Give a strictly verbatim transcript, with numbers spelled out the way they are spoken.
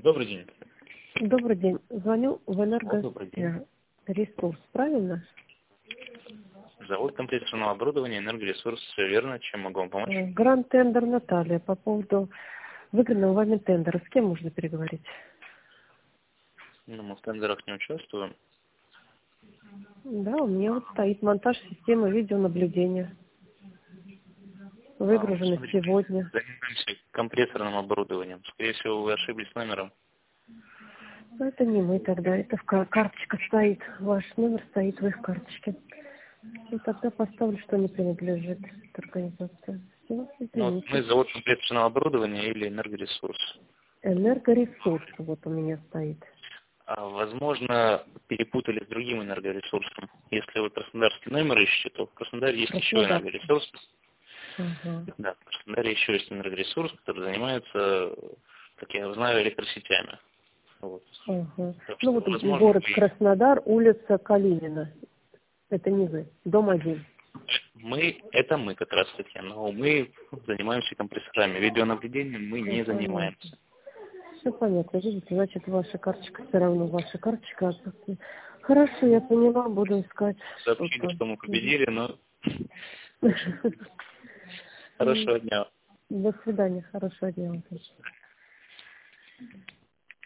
Добрый день. Добрый день. Звоню в О, добрый день. энергоресурс, правильно? Завод компьютерного оборудования, энергоресурс, все верно. Чем могу вам помочь? Э, Гранд тендер Наталья по поводу выигранного вами тендера. С кем можно переговорить? Ну, мы в тендерах не участвуем. Да, у меня вот стоит монтаж системы видеонаблюдения. А, Выгружено смотрите, сегодня. занимаемся компрессорным оборудованием. Скорее всего, вы ошиблись номером. Но это не мы тогда, это в кар- карточка стоит. Ваш номер стоит в их карточке. И тогда поставлю, что не принадлежит этой организации. Все, Ну, вот мы извините. завод компьютерного оборудования или энергоресурс. Энергоресурс вот у меня стоит. А, возможно, перепутали с другим энергоресурсом. Если вы краснодарский номер ищете, то в Краснодаре есть еще Краснодар. энергоресурс. Ага. Да, в Краснодаре еще есть энергоресурс, который занимается, как я знаю, электросетями. Вот. Ага. Так Ну что, вот возможно, город вы... Краснодар, улица Калинина. Это не вы. Дом один. мы, это мы как раз таки, но мы занимаемся компрессорами. Видеонаблюдением мы Все не понятно. занимаемся. Все понятно. Видите, значит, ваша карточка все равно ваша карточка отсутствует. Хорошо, я поняла, буду искать Сообщили, что-то. что мы победили, но хорошего дня. До свидания. Хорошего дня вам тоже.